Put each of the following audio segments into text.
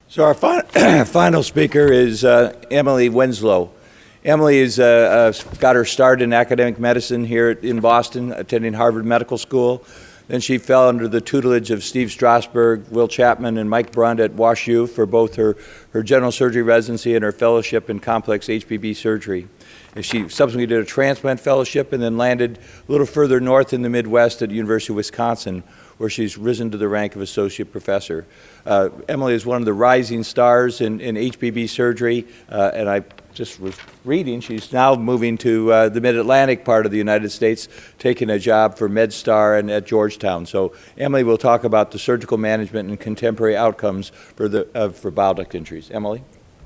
So our final speaker is Emily Winslow. Emily has got her start in academic medicine here in Boston, attending Harvard Medical School. Then she fell under the tutelage of Steve Strasberg, Will Chapman, and Mike Brunt at WashU for both her general surgery residency and her fellowship in complex HPB surgery. And she subsequently did a transplant fellowship and then landed a little further north in the Midwest at the University of Wisconsin, where she's risen to the rank of associate professor. Emily is one of the rising stars in HPB surgery, and I just was reading, she's now moving to the Mid-Atlantic part of the United States, taking a job for MedStar and at Georgetown. So Emily will talk about the surgical management and contemporary outcomes for bile duct injuries. Emily?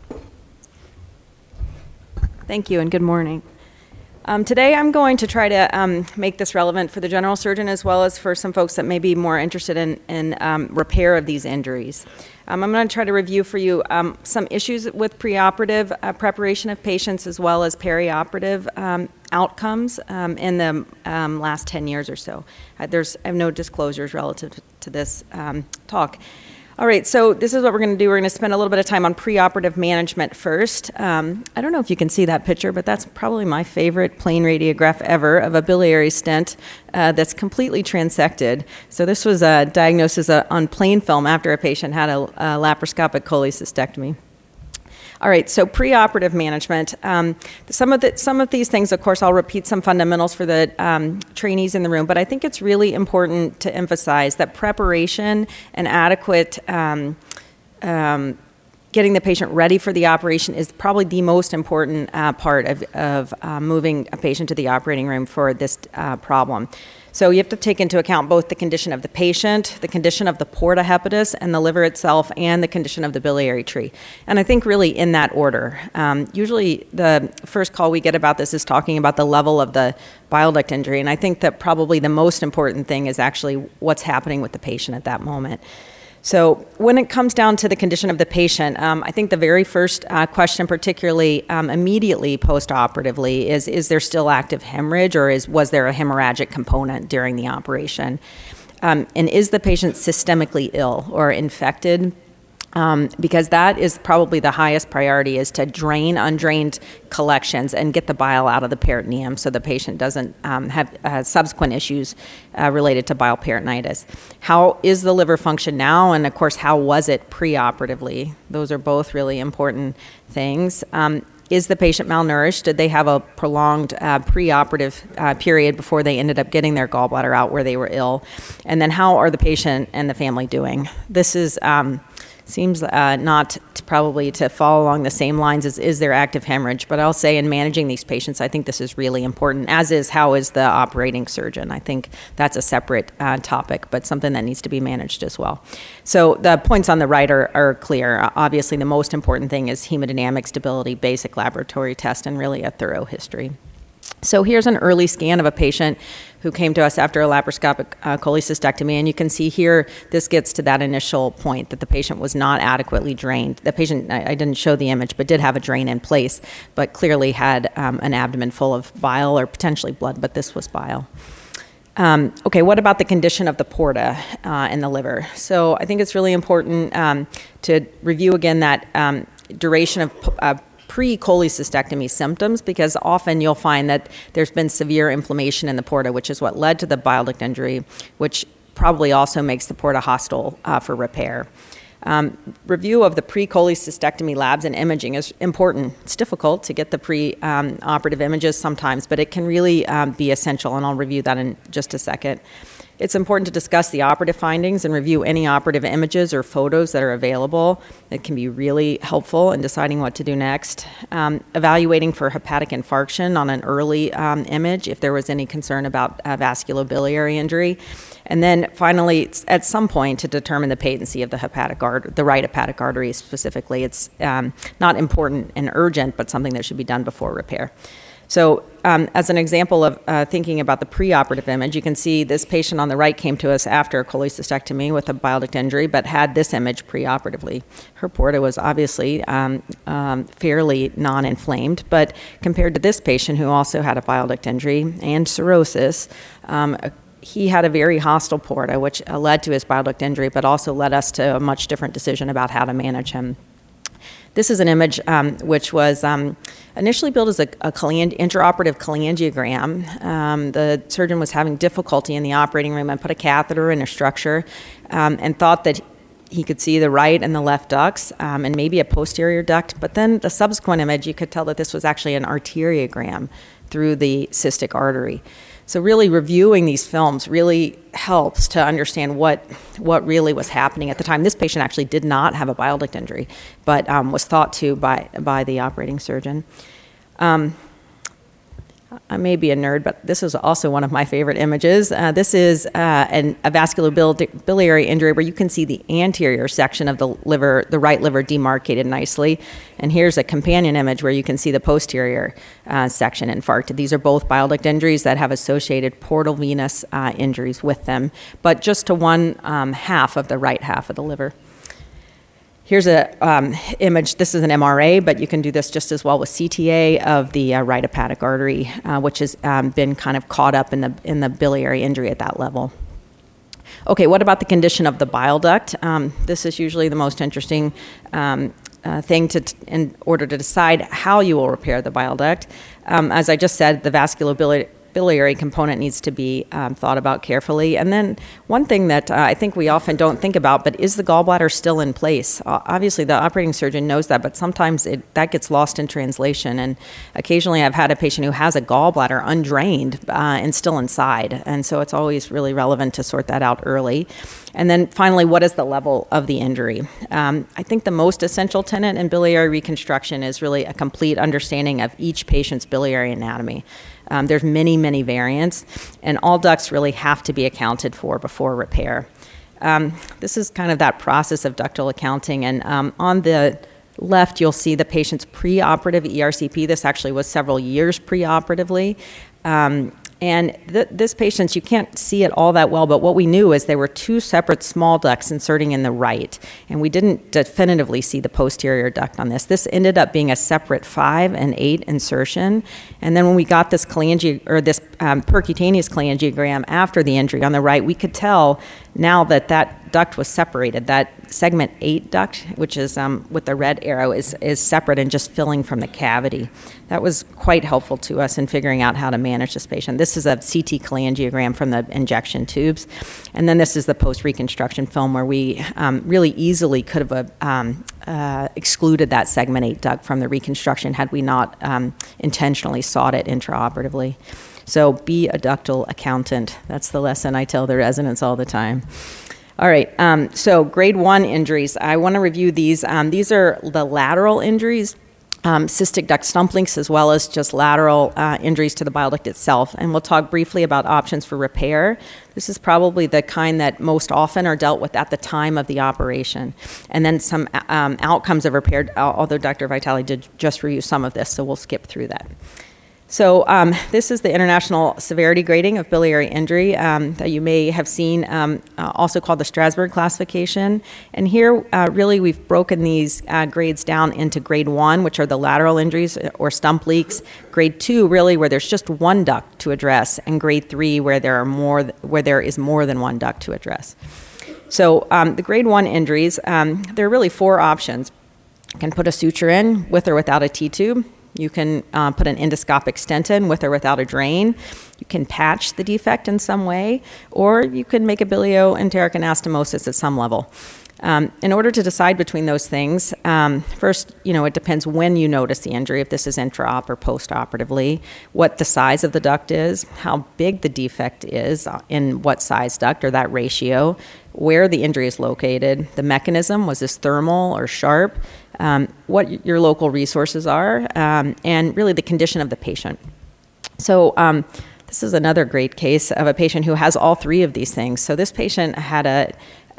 Thank you and good morning. Today I'm going to try to make this relevant for the general surgeon as well as for some folks that may be more interested in repair of these injuries. I'm going to try to review for you some issues with preoperative preparation of patients as well as perioperative outcomes in the last 10 years or so. I have no disclosures relative to this talk. All right, so this is what we're going to do. We're going to spend a little bit of time on preoperative management first. I don't know if you can see that picture, but that's probably my favorite plain radiograph ever of a biliary stent that's completely transected. So this was a diagnosis on plain film after a patient had a laparoscopic cholecystectomy. All right, so preoperative management. Some of these things, of course, I'll repeat some fundamentals for the trainees in the room, but I think it's really important to emphasize that preparation and adequate getting the patient ready for the operation is probably the most important part of moving a patient to the operating room for this problem. So you have to take into account both the condition of the patient, the condition of the porta hepatis and the liver itself, and the condition of the biliary tree. And I think really in that order. Usually the first call we get about this is talking about the level of the bile duct injury, and I think that probably the most important thing is actually what's happening with the patient at that moment. So when it comes down to the condition of the patient, I think the very first question, particularly immediately post-operatively, is there still active hemorrhage or was there a hemorrhagic component during the operation? And is the patient systemically ill or infected? Because that is probably the highest priority, is to drain undrained collections and get the bile out of the peritoneum so the patient doesn't have subsequent issues related to bile peritonitis. How is the liver function now? And of course, how was it preoperatively? Those are both really important things. Is the patient malnourished? Did they have a prolonged preoperative period before they ended up getting their gallbladder out where they were ill? And then how are the patient and the family doing? This is seems not probably to follow along the same lines as is there active hemorrhage, but I'll say in managing these patients, I think this is really important, as is how is the operating surgeon. I think that's a separate topic, but something that needs to be managed as well. So the points on the right are clear. Obviously, the most important thing is hemodynamic stability, basic laboratory test, and really a thorough history. So here's an early scan of a patient who came to us after a laparoscopic cholecystectomy, and you can see here this gets to that initial point that the patient was not adequately drained. The patient, I didn't show the image, but did have a drain in place, but clearly had an abdomen full of bile or potentially blood, but this was bile. Okay, what about the condition of the porta and the liver? So I think it's really important to review again that duration of pre-cholecystectomy symptoms, because often you'll find that there's been severe inflammation in the porta, which is what led to the bile duct injury, which probably also makes the porta hostile for repair. Review of the pre-cholecystectomy labs and imaging is important. It's difficult to get the pre-operative images sometimes, but it can really be essential, and I'll review that in just a second. It's important to discuss the operative findings and review any operative images or photos that are available. It can be really helpful in deciding what to do next. Evaluating for hepatic infarction on an early image if there was any concern about vasculobiliary injury. And then finally, at some point, to determine the patency of the right hepatic artery specifically. It's not important and urgent, but something that should be done before repair. So as an example of thinking about the preoperative image, you can see this patient on the right came to us after a cholecystectomy with a bile duct injury, but had this image preoperatively. Her porta was obviously fairly non-inflamed, but compared to this patient who also had a bile duct injury and cirrhosis, he had a very hostile porta, which led to his bile duct injury, but also led us to a much different decision about how to manage him. This is an image which was initially billed as a intraoperative cholangiogram. The surgeon was having difficulty in the operating room and put a catheter in a structure and thought that he could see the right and the left ducts and maybe a posterior duct. But then the subsequent image, you could tell that this was actually an arteriogram through the cystic artery. So really reviewing these films really helps to understand what really was happening at the time. This patient actually did not have a bile duct injury, but was thought to by the operating surgeon. I may be a nerd, but this is also one of my favorite images. This is a vascular biliary injury where you can see the anterior section of the liver, the right liver, demarcated nicely. And here's a companion image where you can see the posterior section infarcted. These are both bile duct injuries that have associated portal venous injuries with them, but just to one half of the right half of the liver. Here's an image. This is an MRA, but you can do this just as well with CTA of the right hepatic artery, which has been kind of caught up in the biliary injury at that level. Okay, what about the condition of the bile duct? This is usually the most interesting thing in order to decide how you will repair the bile duct. As I just said, the vascular biliary component needs to be thought about carefully. And then one thing that I think we often don't think about, but is the gallbladder still in place? Obviously, the operating surgeon knows that, but sometimes that gets lost in translation. And occasionally I've had a patient who has a gallbladder undrained and still inside. And so it's always really relevant to sort that out early. And then finally, what is the level of the injury? I think the most essential tenet in biliary reconstruction is really a complete understanding of each patient's biliary anatomy. There's many, many variants, and all ducts really have to be accounted for before repair. This is kind of that process of ductal accounting, and on the left, you'll see the patient's preoperative ERCP. This actually was several years preoperatively. And this patient, you can't see it all that well, but what we knew is there were two separate small ducts inserting in the right, and we didn't definitively see the posterior duct on this. This ended up being a separate 5 and 8 insertion, and then when we got this percutaneous cholangiogram after the injury on the right, we could tell now that duct was separated. That segment 8 duct, which is with the red arrow, is separate and just filling from the cavity. That was quite helpful to us in figuring out how to manage this patient. This is a CT cholangiogram from the injection tubes. And then this is the post-reconstruction film where we really easily could have excluded that segment 8 duct from the reconstruction had we not intentionally sought it intraoperatively. So be a ductal accountant. That's the lesson I tell the residents all the time. All right, so grade 1 injuries. I want to review these. These are the lateral injuries, cystic duct stump links, as well as just lateral injuries to the bile duct itself. And we'll talk briefly about options for repair. This is probably the kind that most often are dealt with at the time of the operation. And then some outcomes of repair, although Dr. Vitale did just review some of this, so we'll skip through that. So this is the International Severity Grading of Biliary Injury that you may have seen, also called the Strasbourg classification. And here, really, we've broken these grades down into grade 1, which are the lateral injuries or stump leaks, grade 2, really, where there's just one duct to address, and grade 3, where there is more than one duct to address. So the grade 1 injuries, there are really 4 options. You can put a suture in with or without a T-tube. You can put an endoscopic stent in with or without a drain. You can patch the defect in some way, or you can make a bilioenteric anastomosis at some level. In order to decide between those things, first, it depends when you notice the injury, if this is intra-op or post-operatively, what the size of the duct is, how big the defect is, in what size duct or that ratio, where the injury is located, the mechanism, was this thermal or sharp, what your local resources are, and really the condition of the patient. So this is another great case of a patient who has all 3 of these things. So this patient had a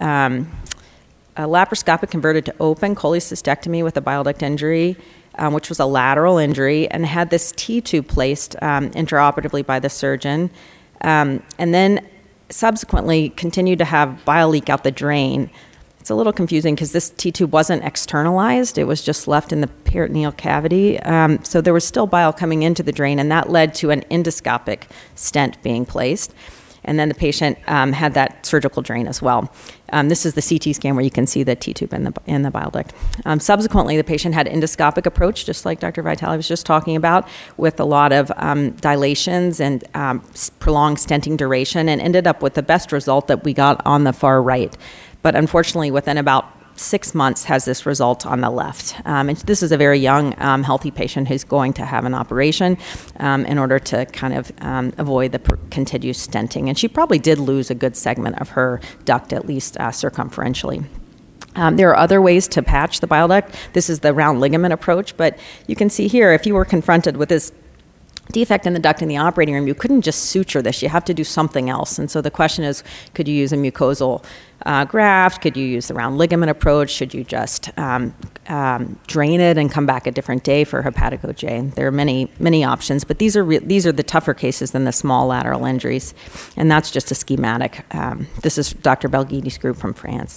laparoscopic converted to open cholecystectomy with a bile duct injury, which was a lateral injury, and had this T-tube placed intraoperatively by the surgeon, and then subsequently continued to have bile leak out the drain. It's a little confusing because this T-tube wasn't externalized. It was just left in the peritoneal cavity. So there was still bile coming into the drain, and that led to an endoscopic stent being placed. And then the patient had that surgical drain as well. This is the CT scan where you can see the T-tube in the bile duct. Subsequently, the patient had endoscopic approach, just like Dr. Vitale was just talking about, with a lot of dilations and prolonged stenting duration, and ended up with the best result that we got on the far right. But unfortunately, within about 6 months has this result on the left. And this is a very young, healthy patient who's going to have an operation in order to kind of avoid the continued stenting. And she probably did lose a good segment of her duct, at least circumferentially. There are other ways to patch the bile duct. This is the round ligament approach, but you can see here, if you were confronted with this defect in the duct in the operating room, you couldn't just suture this. You have to do something else. And so the question is, could you use a mucosal graft? Could you use the round ligament approach? Should you just drain it and come back a different day for hepatico-J? There are many options, but these are the tougher cases than the small lateral injuries. And that's just a schematic. This is Dr. Belghini's group from France.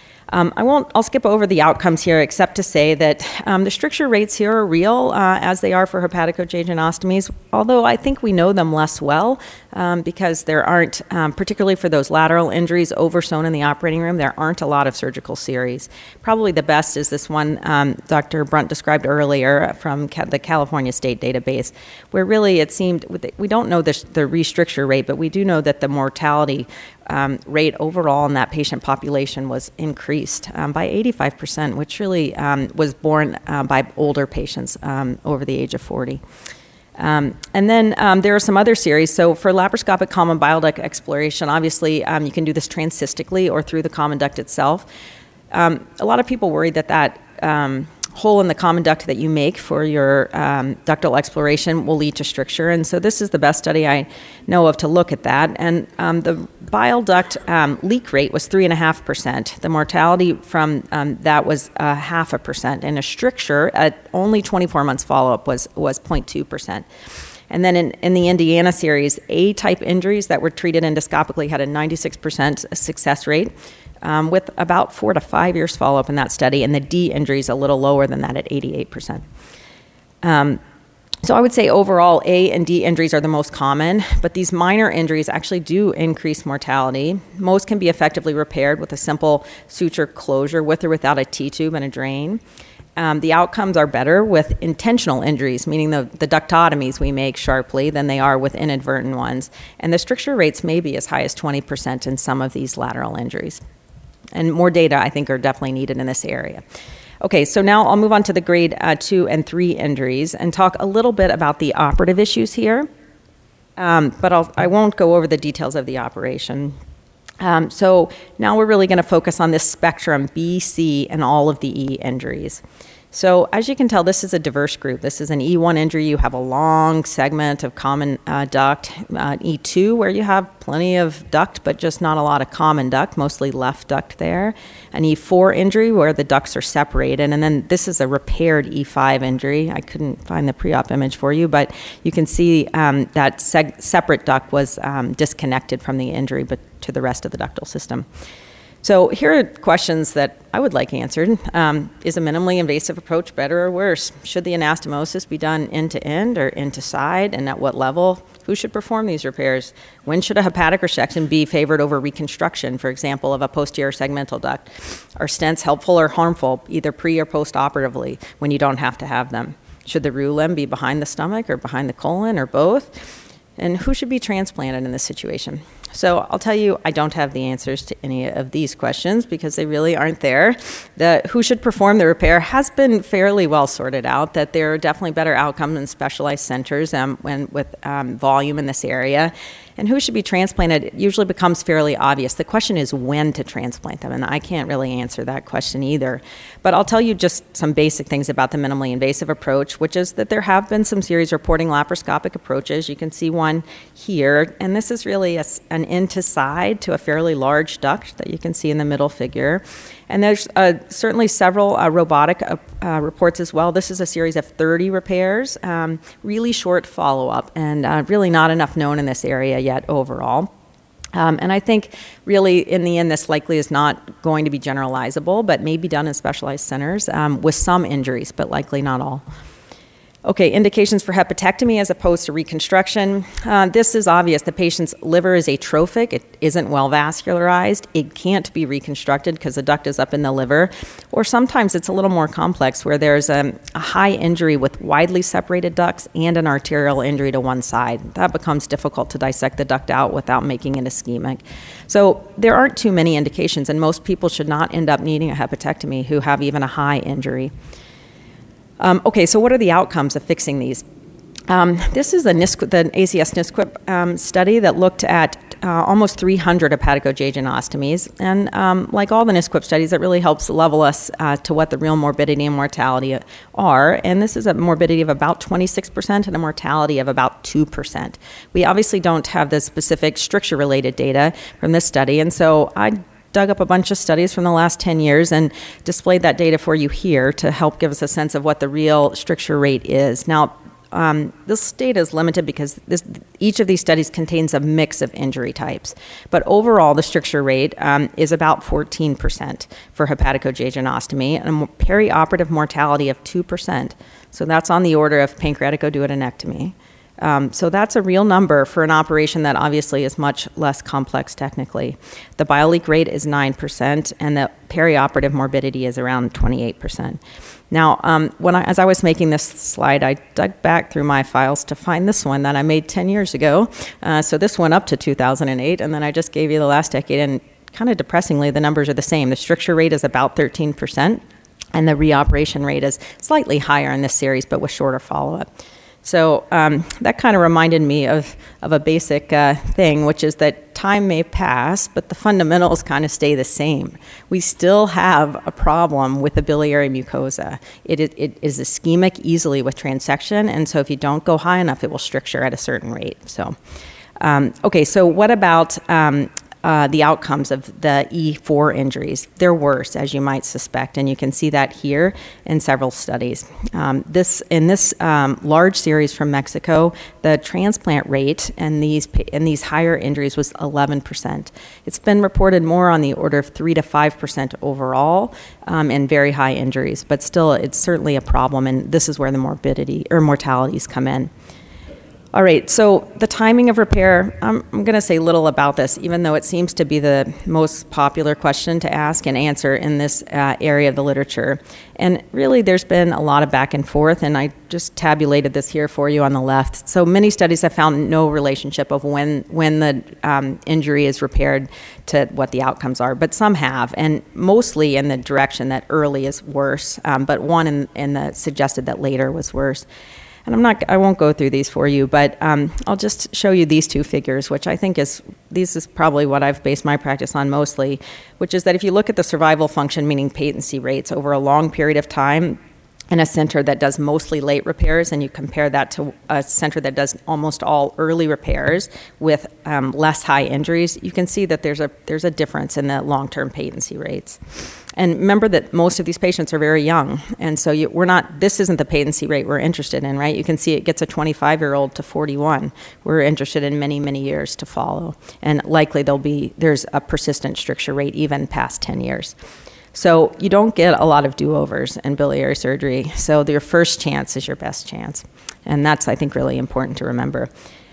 I'll skip over the outcomes here, except to say that the stricture rates here are real, as they are for hepatico-J genostomies, although I think we know them less well because there aren't, particularly for those lateral injuries oversewn in the operating room, there aren't a lot of surgical series. Probably the best is this one Dr. Brunt described earlier from the California State database, where really it seemed, we don't know the restricture rate, but we do know that the mortality rate overall in that patient population was increased by 85%, which really was borne by older patients over the age of 40. And then there are some other series. So for laparoscopic common bile duct exploration, obviously you can do this transcystically or through the common duct itself. A lot of people worry that hole in the common duct that you make for your ductal exploration will lead to stricture. And so this is the best study I know of to look at that. And the bile duct leak rate was 3.5%. The mortality from that was 0.5%. And a stricture at only 24 months follow-up was 0.2%. And then in the Indiana series, A-type injuries that were treated endoscopically had a 96% success rate, with about 4 to 5 years follow-up in that study, and the D injuries a little lower than that at 88%. So I would say overall, A and D injuries are the most common, but these minor injuries actually do increase mortality. Most can be effectively repaired with a simple suture closure with or without a T-tube and a drain. The outcomes are better with intentional injuries, meaning the ductotomies we make sharply, than they are with inadvertent ones. And the stricture rates may be as high as 20% in some of these lateral injuries. And more data, I think, are definitely needed in this area. Okay, so now I'll move on to the grade 2 and 3 injuries and talk a little bit about the operative issues here. But I won't go over the details of the operation. So now we're really going to focus on this spectrum, B, C, and all of the E injuries. So as you can tell, this is a diverse group. This is an E1 injury. You have a long segment of common duct. E2, where you have plenty of duct, but just not a lot of common duct, mostly left duct there. An E4 injury, where the ducts are separated. And then this is a repaired E5 injury. I couldn't find the pre-op image for you, but you can see that separate duct was disconnected from the injury, but to the rest of the ductal system. So here are questions that I would like answered. Is a minimally invasive approach better or worse? Should the anastomosis be done end to end or end to side, and at what level? Who should perform these repairs? When should a hepatic resection be favored over reconstruction, for example, of a posterior segmental duct? Are stents helpful or harmful, either pre or post-operatively, when you don't have to have them? Should the roux limb be behind the stomach or behind the colon or both? And who should be transplanted in this situation? So I'll tell you, I don't have the answers to any of these questions because they really aren't there. Who should perform the repair has been fairly well sorted out, that there are definitely better outcomes in specialized centers with volume in this area. And who should be transplanted usually becomes fairly obvious. The question is when to transplant them, and I can't really answer that question either. But I'll tell you just some basic things about the minimally invasive approach, which is that there have been some series reporting laparoscopic approaches. You can see one here, and this is really an end to side to a fairly large duct that you can see in the middle figure. And there's certainly several robotic reports as well. This is a series of 30 repairs, really short follow-up, and really not enough known in this area yet overall. And I think really in the end this likely is not going to be generalizable, but may be done in specialized centers with some injuries, but likely not all. Okay, indications for hepatectomy as opposed to reconstruction. This is obvious. The patient's liver is atrophic. It isn't well vascularized. It can't be reconstructed because the duct is up in the liver. Or sometimes it's a little more complex where there's a high injury with widely separated ducts and an arterial injury to one side. That becomes difficult to dissect the duct out without making it ischemic. So there aren't too many indications, and most people should not end up needing a hepatectomy who have even a high injury. Okay, so what are the outcomes of fixing these? This is the ACS-NSQIP study that looked at almost 300 hepatojejunostomies. And like all the NSQIP studies, it really helps level us to what the real morbidity and mortality are. And this is a morbidity of about 26% and a mortality of about 2%. We obviously don't have the specific stricture-related data from this study, and so I dug up a bunch of studies from the last 10 years and displayed that data for you here to help give us a sense of what the real stricture rate is. Now, this data is limited because each of these studies contains a mix of injury types. But overall, the stricture rate is about 14% for hepatojejunostomy and a perioperative mortality of 2%. So that's on the order of pancreaticoduodenectomy. So that's a real number for an operation that obviously is much less complex technically. The bioleak rate is 9%, and the perioperative morbidity is around 28%. Now, as I was making this slide, I dug back through my files to find this one that I made 10 years ago. So this went up to 2008, and then I just gave you the last decade, and kind of depressingly, the numbers are the same. The stricture rate is about 13%, and the reoperation rate is slightly higher in this series, but with shorter follow-up. So that kind of reminded me of a basic thing, which is that time may pass, but the fundamentals kind of stay the same. We still have a problem with the biliary mucosa. It is ischemic easily with transection, and so if you don't go high enough, it will stricture at a certain rate. So, okay, so what about the outcomes of the E4 injuries? They're worse, as you might suspect, and you can see that here in several studies. In this large series from Mexico, the transplant rate in these higher injuries was 11%. It's been reported more on the order of 3 to 5% overall in very high injuries, but still, it's certainly a problem, and this is where the morbidity or mortalities come in. All right, so the timing of repair, I'm going to say little about this, even though it seems to be the most popular question to ask and answer in this area of the literature. And really, there's been a lot of back and forth, and I just tabulated this here for you on the left. So many studies have found no relationship of when the injury is repaired to what the outcomes are, but some have, and mostly in the direction that early is worse, but one in the suggested that later was worse. And I won't go through these for you, but I'll just show you these two figures, which I think is probably what I've based my practice on mostly, which is that if you look at the survival function, meaning patency rates over a long period of time, in a center that does mostly late repairs, and you compare that to a center that does almost all early repairs with less high injuries, you can see that there's a difference in the long-term patency rates. And remember that most of these patients are very young, and so this isn't the patency rate we're interested in, right? You can see it gets a 25-year-old to 41. We're interested in many, many years to follow, and likely there's a persistent stricture rate even past 10 years. So you don't get a lot of do-overs in biliary surgery, so your first chance is your best chance, and that's, I think, really important to remember.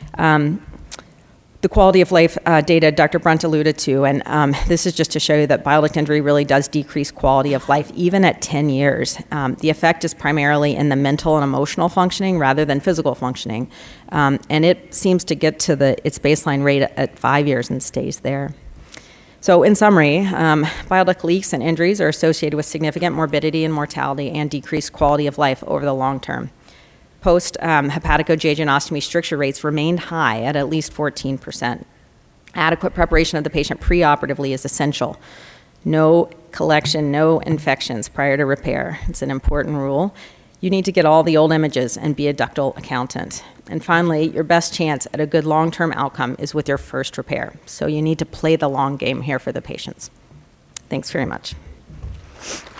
The quality of life data Dr. Brunt alluded to, and this is just to show you that bile duct injury really does decrease quality of life even at 10 years. The effect is primarily in the mental and emotional functioning rather than physical functioning, and it seems to get to its baseline rate at 5 years and stays there. So in summary, bile duct leaks and injuries are associated with significant morbidity and mortality and decreased quality of life over the long term. Post-hepatojejunostomy stricture rates remained high at least 14%. Adequate preparation of the patient preoperatively is essential. No collection, no infections prior to repair. It's an important rule. You need to get all the old images and be a ductal accountant. And finally, your best chance at a good long-term outcome is with your first repair. So you need to play the long game here for the patients. Thanks very much.